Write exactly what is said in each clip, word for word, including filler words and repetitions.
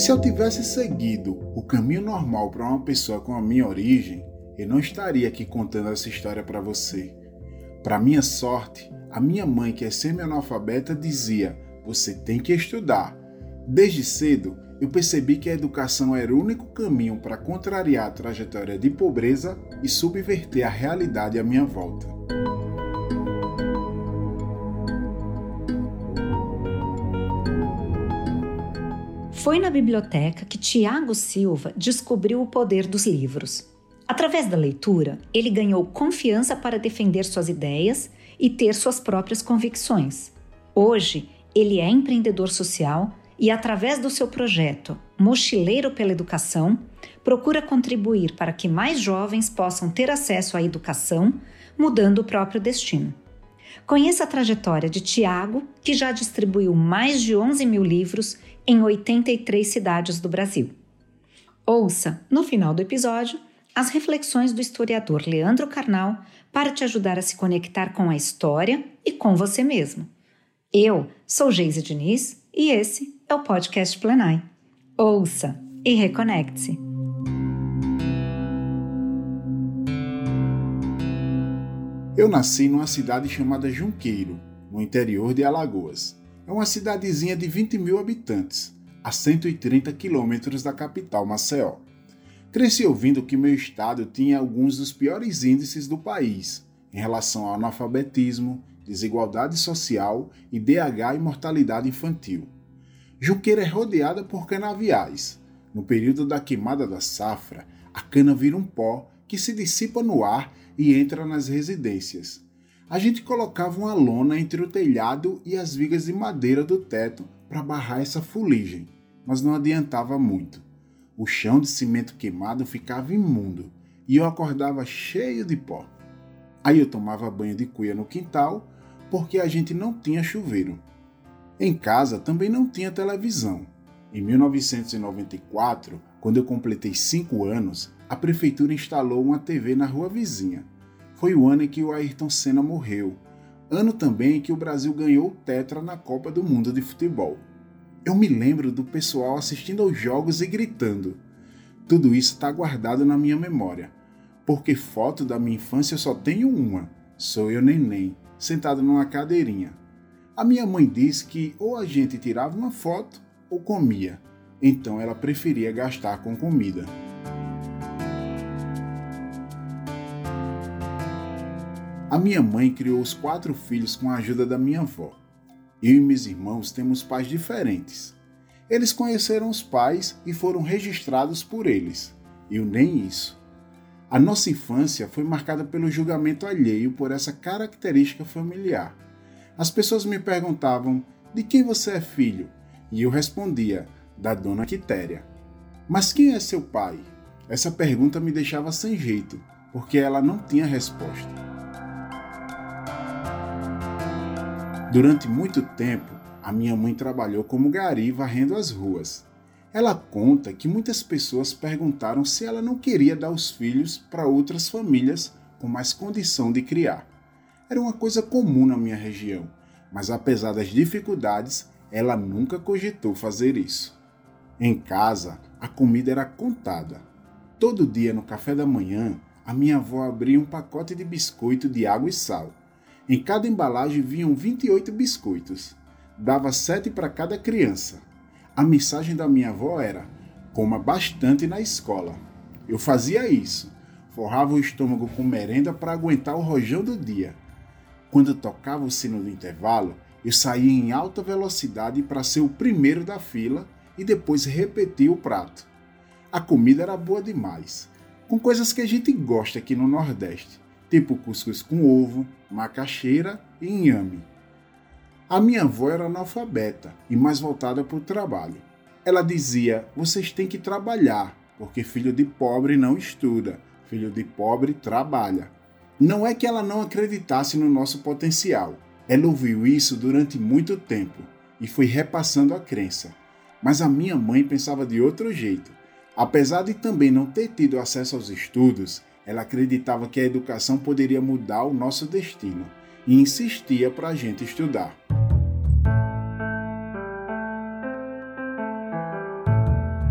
se eu tivesse seguido o caminho normal para uma pessoa com a minha origem, eu não estaria aqui contando essa história para você. Para minha sorte, a minha mãe, que é semi-analfabeta, dizia: você tem que estudar. Desde cedo, eu percebi que a educação era o único caminho para contrariar a trajetória de pobreza e subverter a realidade à minha volta. Foi na biblioteca que Tiago Silva descobriu o poder dos livros. Através da leitura, ele ganhou confiança para defender suas ideias e ter suas próprias convicções. Hoje, ele é empreendedor social e, através do seu projeto Mochileiro pela Educação, procura contribuir para que mais jovens possam ter acesso à educação, mudando o próprio destino. Conheça a trajetória de Tiago, que já distribuiu mais de onze mil livros em oitenta e três cidades do Brasil. Ouça, no final do episódio, as reflexões do historiador Leandro Carnal para te ajudar a se conectar com a história e com você mesmo. Eu sou Geise Diniz e esse é o podcast Plenai. Ouça e reconecte-se. Eu nasci numa cidade chamada Junqueiro, no interior de Alagoas. É uma cidadezinha de vinte mil habitantes, a cento e trinta quilômetros da capital Maceió. Cresci ouvindo que meu estado tinha alguns dos piores índices do país em relação ao analfabetismo, desigualdade social e D H e mortalidade infantil. Junqueiro é rodeada por canaviais. No período da queimada da safra, a cana vira um pó que se dissipa no ar e entra nas residências. A gente colocava uma lona entre o telhado e as vigas de madeira do teto para barrar essa fuligem, mas não adiantava muito. O chão de cimento queimado ficava imundo e eu acordava cheio de pó. Aí eu tomava banho de cuia no quintal, porque a gente não tinha chuveiro. Em casa também não tinha televisão. Em mil novecentos e noventa e quatro, quando eu completei cinco anos, a prefeitura instalou uma T V na rua vizinha. Foi o ano em que o Ayrton Senna morreu. Ano também em que o Brasil ganhou o Tetra na Copa do Mundo de Futebol. Eu me lembro do pessoal assistindo aos jogos e gritando. Tudo isso está guardado na minha memória, porque foto da minha infância eu só tenho uma. Sou eu neném, sentado numa cadeirinha. A minha mãe disse que ou a gente tirava uma foto ou comia, então ela preferia gastar com comida. A minha mãe criou os quatro filhos com a ajuda da minha avó. Eu e meus irmãos temos pais diferentes. Eles conheceram os pais e foram registrados por eles. Eu nem isso. A nossa infância foi marcada pelo julgamento alheio por essa característica familiar. As pessoas me perguntavam: de quem você é filho? E eu respondia: da dona Quitéria. Mas quem é seu pai? Essa pergunta me deixava sem jeito, porque ela não tinha resposta. Durante muito tempo, a minha mãe trabalhou como gari varrendo as ruas. Ela conta que muitas pessoas perguntaram se ela não queria dar os filhos para outras famílias com mais condição de criar. Era uma coisa comum na minha região, mas apesar das dificuldades, ela nunca cogitou fazer isso. Em casa, a comida era contada. Todo dia no café da manhã, a minha avó abria um pacote de biscoito de água e sal. Em cada embalagem vinham vinte e oito biscoitos. Dava sete para cada criança. A mensagem da minha avó era: coma bastante na escola. Eu fazia isso. Forrava o estômago com merenda para aguentar o rojão do dia. Quando tocava o sino do intervalo, eu saía em alta velocidade para ser o primeiro da fila e depois repetia o prato. A comida era boa demais, com coisas que a gente gosta aqui no Nordeste, tipo cuscuz com ovo, macaxeira e inhame. A minha avó era analfabeta e mais voltada para o trabalho. Ela dizia: vocês têm que trabalhar, porque filho de pobre não estuda, filho de pobre trabalha. Não é que ela não acreditasse no nosso potencial. Ela ouviu isso durante muito tempo e foi repassando a crença. Mas a minha mãe pensava de outro jeito. Apesar de também não ter tido acesso aos estudos, ela acreditava que a educação poderia mudar o nosso destino e insistia para a gente estudar.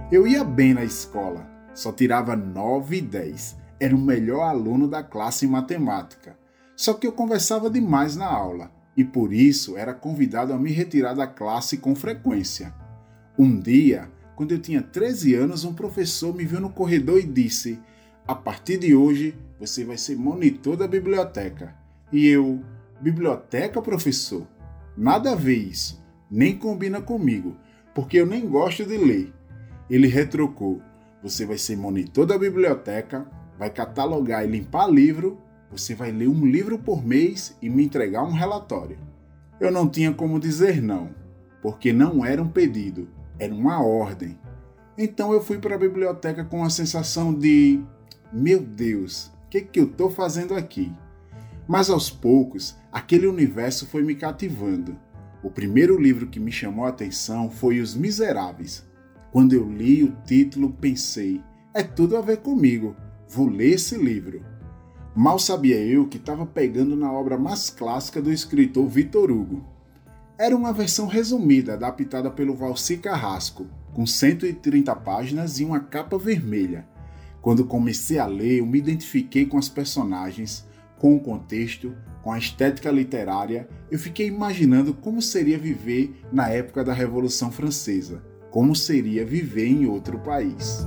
Eu ia bem na escola, só tirava nove e dez. Era o melhor aluno da classe em matemática. Só que eu conversava demais na aula e por isso era convidado a me retirar da classe com frequência. Um dia, quando eu tinha treze anos, um professor me viu no corredor e disse: "A partir de hoje, você vai ser monitor da biblioteca." E eu: "Biblioteca, professor? Nada a ver isso, nem combina comigo, porque eu nem gosto de ler." Ele retrucou: "Você vai ser monitor da biblioteca, vai catalogar e limpar livro, você vai ler um livro por mês e me entregar um relatório." Eu não tinha como dizer não, porque não era um pedido, era uma ordem. Então eu fui para a biblioteca com a sensação de: meu Deus, o que, que eu estou fazendo aqui? Mas aos poucos, aquele universo foi me cativando. O primeiro livro que me chamou a atenção foi Os Miseráveis. Quando eu li o título, pensei: é tudo a ver comigo, vou ler esse livro. Mal sabia eu que estava pegando na obra mais clássica do escritor Victor Hugo. Era uma versão resumida, adaptada pelo Valci Carrasco, com cento e trinta páginas e uma capa vermelha. Quando comecei a ler, eu me identifiquei com as personagens, com o contexto, com a estética literária. Eu fiquei imaginando como seria viver na época da Revolução Francesa, como seria viver em outro país.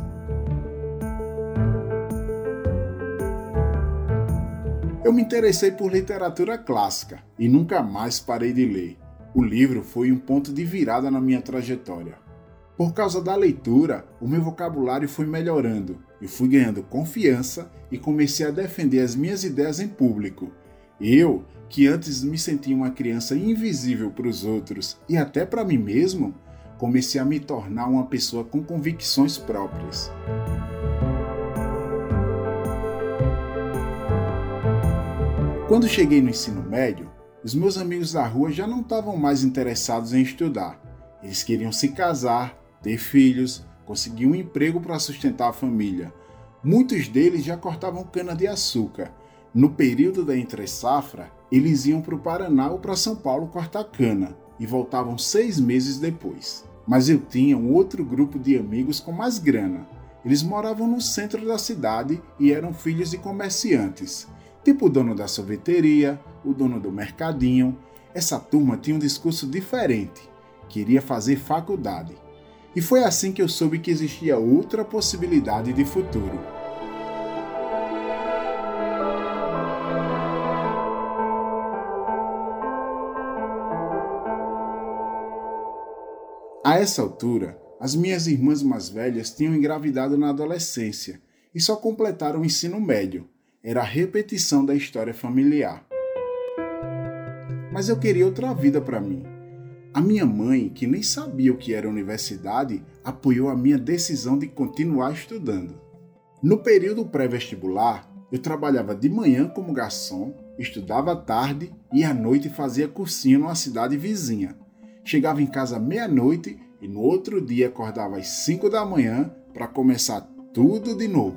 Eu me interessei por literatura clássica e nunca mais parei de ler. O livro foi um ponto de virada na minha trajetória. Por causa da leitura, o meu vocabulário foi melhorando, eu fui ganhando confiança e comecei a defender as minhas ideias em público. Eu, que antes me sentia uma criança invisível para os outros e até para mim mesmo, comecei a me tornar uma pessoa com convicções próprias. Quando cheguei no ensino médio, os meus amigos da rua já não estavam mais interessados em estudar. Eles queriam se casar, ter filhos, conseguir um emprego para sustentar a família. Muitos deles já cortavam cana-de-açúcar. No período da entre-safra, eles iam para o Paraná ou para São Paulo cortar cana e voltavam seis meses depois. Mas eu tinha um outro grupo de amigos com mais grana. Eles moravam no centro da cidade e eram filhos de comerciantes, tipo o dono da sorveteria, o dono do mercadinho. Essa turma tinha um discurso diferente, queria fazer faculdade. E foi assim que eu soube que existia outra possibilidade de futuro. A essa altura, as minhas irmãs mais velhas tinham engravidado na adolescência e só completaram o ensino médio. Era a repetição da história familiar. Mas eu queria outra vida para mim. A minha mãe, que nem sabia o que era universidade, apoiou a minha decisão de continuar estudando. No período pré-vestibular, eu trabalhava de manhã como garçom, estudava à tarde e à noite fazia cursinho numa cidade vizinha. Chegava em casa meia-noite e no outro dia acordava às cinco da manhã para começar tudo de novo.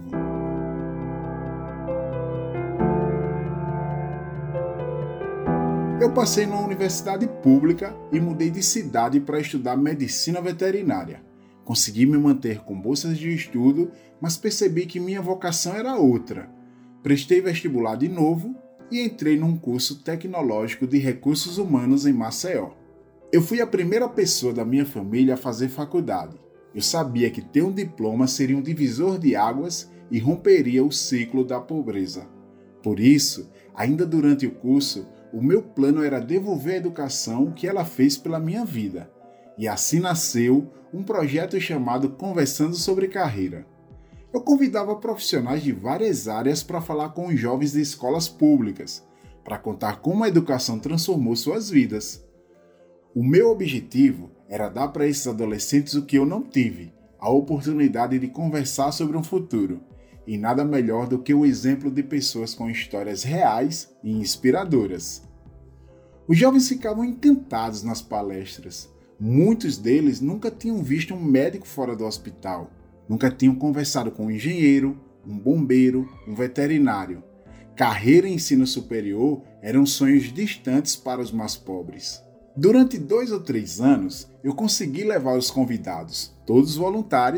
Eu passei numa universidade pública e mudei de cidade para estudar medicina veterinária. Consegui me manter com bolsas de estudo, mas percebi que minha vocação era outra. Prestei vestibular de novo e entrei num curso tecnológico de recursos humanos em Maceió. Eu fui a primeira pessoa da minha família a fazer faculdade. Eu sabia que ter um diploma seria um divisor de águas e romperia o ciclo da pobreza. Por isso, ainda durante o curso, o meu plano era devolver à educação o que ela fez pela minha vida. E assim nasceu um projeto chamado Conversando sobre Carreira. Eu convidava profissionais de várias áreas para falar com os jovens de escolas públicas, para contar como a educação transformou suas vidas. O meu objetivo era dar para esses adolescentes o que eu não tive, a oportunidade de conversar sobre um futuro. E nada melhor do que o exemplo de pessoas com histórias reais e inspiradoras. Os jovens ficavam encantados nas palestras. Muitos deles nunca tinham visto um médico fora do hospital, nunca tinham conversado com um engenheiro, um bombeiro, um veterinário. Carreira e ensino superior eram sonhos distantes para os mais pobres. Durante dois ou três anos, eu consegui levar os convidados, todos voluntários,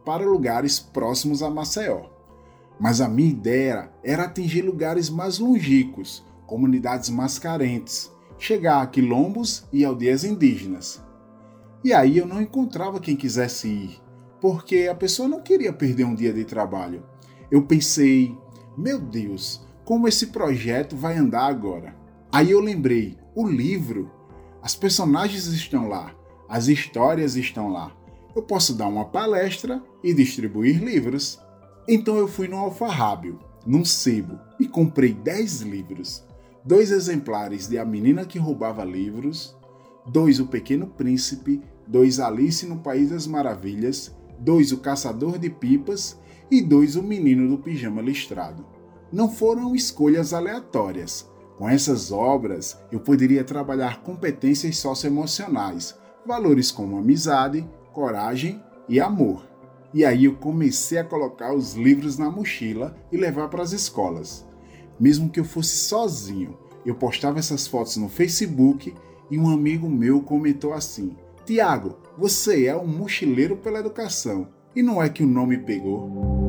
para lugares próximos a Maceió. Mas a minha ideia era atingir lugares mais longínquos, comunidades mais carentes, chegar a quilombos e aldeias indígenas. E aí eu não encontrava quem quisesse ir, porque a pessoa não queria perder um dia de trabalho. Eu pensei, meu Deus, como esse projeto vai andar agora? Aí eu lembrei, o livro, as personagens estão lá, as histórias estão lá. Eu posso dar uma palestra e distribuir livros. Então eu fui no alfarrábio, num sebo, e comprei dez livros. Dois exemplares de A Menina que Roubava Livros, dois O Pequeno Príncipe, dois Alice no País das Maravilhas, dois O Caçador de Pipas e dois O Menino do Pijama Listrado. Não foram escolhas aleatórias. Com essas obras, eu poderia trabalhar competências socioemocionais, valores como amizade, coragem e amor. E aí eu comecei a colocar os livros na mochila e levar para as escolas. Mesmo que eu fosse sozinho, eu postava essas fotos no Facebook e um amigo meu comentou assim: Tiago, você é um mochileiro pela educação, e não é que o nome pegou?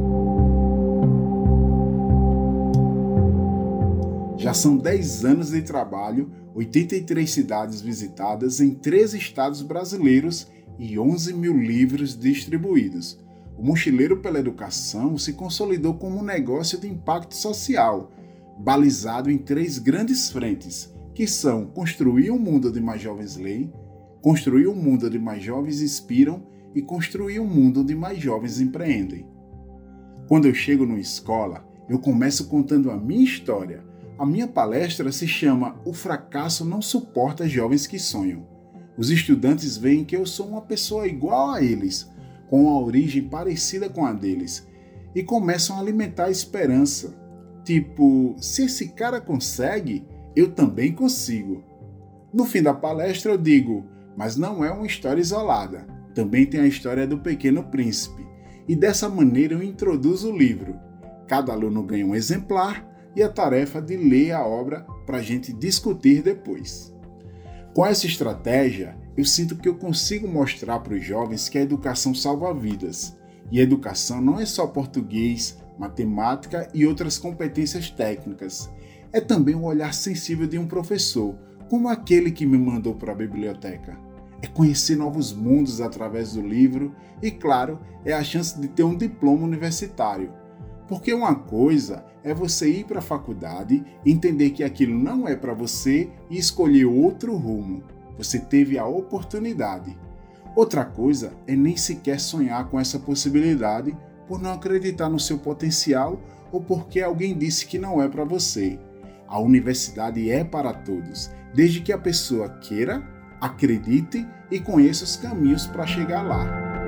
Já são dez anos de trabalho, oitenta e três cidades visitadas em treze estados brasileiros e onze mil livros distribuídos. O Mochileiro pela Educação se consolidou como um negócio de impacto social, balizado em três grandes frentes, que são construir um mundo onde mais jovens leem, construir um mundo onde mais jovens inspiram e construir um mundo onde mais jovens empreendem. Quando eu chego numa escola, eu começo contando a minha história. A minha palestra se chama O Fracasso Não Suporta Jovens que Sonham. Os estudantes veem que eu sou uma pessoa igual a eles, com uma origem parecida com a deles, e começam a alimentar a esperança. Tipo, se esse cara consegue, eu também consigo. No fim da palestra eu digo, mas não é uma história isolada. Também tem a história do Pequeno Príncipe. E dessa maneira eu introduzo o livro. Cada aluno ganha um exemplar e a tarefa de ler a obra para a gente discutir depois. Com essa estratégia, eu sinto que eu consigo mostrar para os jovens que a educação salva vidas. E a educação não é só português, matemática e outras competências técnicas. É também o olhar sensível de um professor, como aquele que me mandou para a biblioteca. É conhecer novos mundos através do livro e, claro, é a chance de ter um diploma universitário. Porque uma coisa é você ir para a faculdade, entender que aquilo não é para você e escolher outro rumo. Você teve a oportunidade. Outra coisa é nem sequer sonhar com essa possibilidade por não acreditar no seu potencial ou porque alguém disse que não é para você. A universidade é para todos, desde que a pessoa queira, acredite e conheça os caminhos para chegar lá.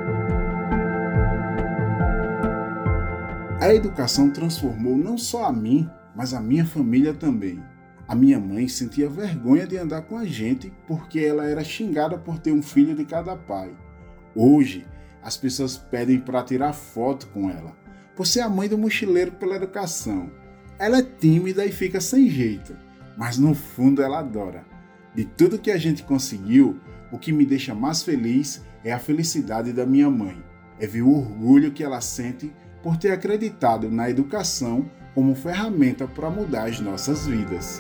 A educação transformou não só a mim, mas a minha família também. A minha mãe sentia vergonha de andar com a gente porque ela era xingada por ter um filho de cada pai. Hoje, as pessoas pedem para tirar foto com ela, por ser a mãe do Mochileiro pela Educação. Ela é tímida e fica sem jeito, mas no fundo ela adora. De tudo que a gente conseguiu, o que me deixa mais feliz é a felicidade da minha mãe. É ver o orgulho que ela sente por ter acreditado na educação como ferramenta para mudar as nossas vidas.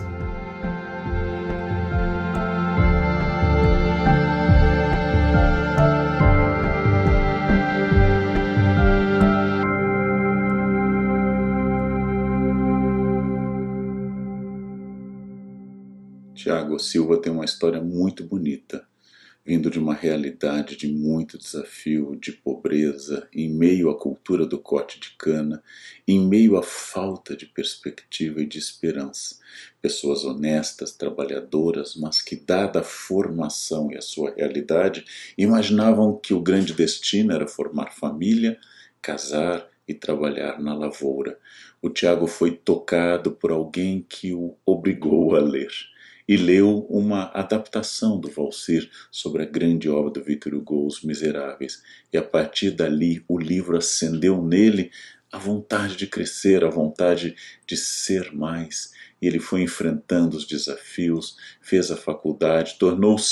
Tiago Silva tem uma história muito bonita, vindo de uma realidade de muito desafio, de pobreza, em meio à cultura do corte de cana, em meio à falta de perspectiva e de esperança. Pessoas honestas, trabalhadoras, mas que, dada a formação e a sua realidade, imaginavam que o grande destino era formar família, casar e trabalhar na lavoura. O Tiago foi tocado por alguém que o obrigou a ler. E leu uma adaptação do Valsir sobre a grande obra do Victor Hugo, Os Miseráveis. E a partir dali o livro acendeu nele a vontade de crescer, a vontade de ser mais. E ele foi enfrentando os desafios, fez a faculdade, tornou-se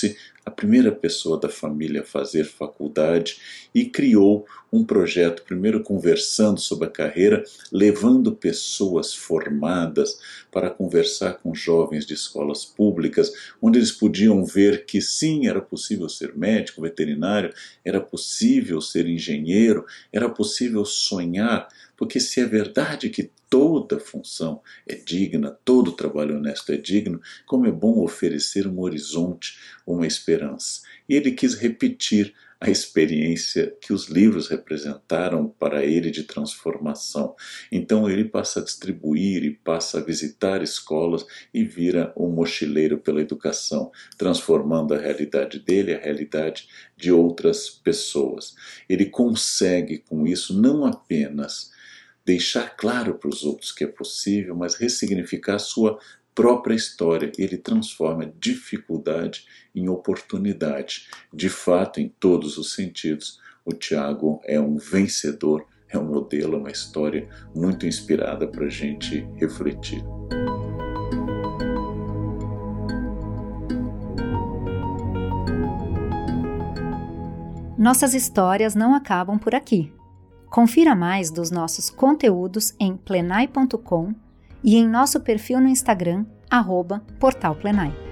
a primeira pessoa da família a fazer faculdade e criou um projeto, primeiro conversando sobre a carreira, levando pessoas formadas para conversar com jovens de escolas públicas, onde eles podiam ver que sim, era possível ser médico, veterinário, era possível ser engenheiro, era possível sonhar, porque se é verdade que toda função é digna, todo trabalho honesto é digno, como é bom oferecer um horizonte, uma esperança. E ele quis repetir a experiência que os livros representaram para ele de transformação. Então ele passa a distribuir e passa a visitar escolas e vira um mochileiro pela educação, transformando a realidade dele, a realidade de outras pessoas. Ele consegue com isso não apenas deixar claro para os outros que é possível, mas ressignificar a sua própria história. Ele transforma dificuldade em oportunidade. De fato, em todos os sentidos, o Tiago é um vencedor, é um modelo, é uma história muito inspirada para a gente refletir. Nossas histórias não acabam por aqui. Confira mais dos nossos conteúdos em plenai ponto com e em nosso perfil no Instagram, arroba Portal Plenai.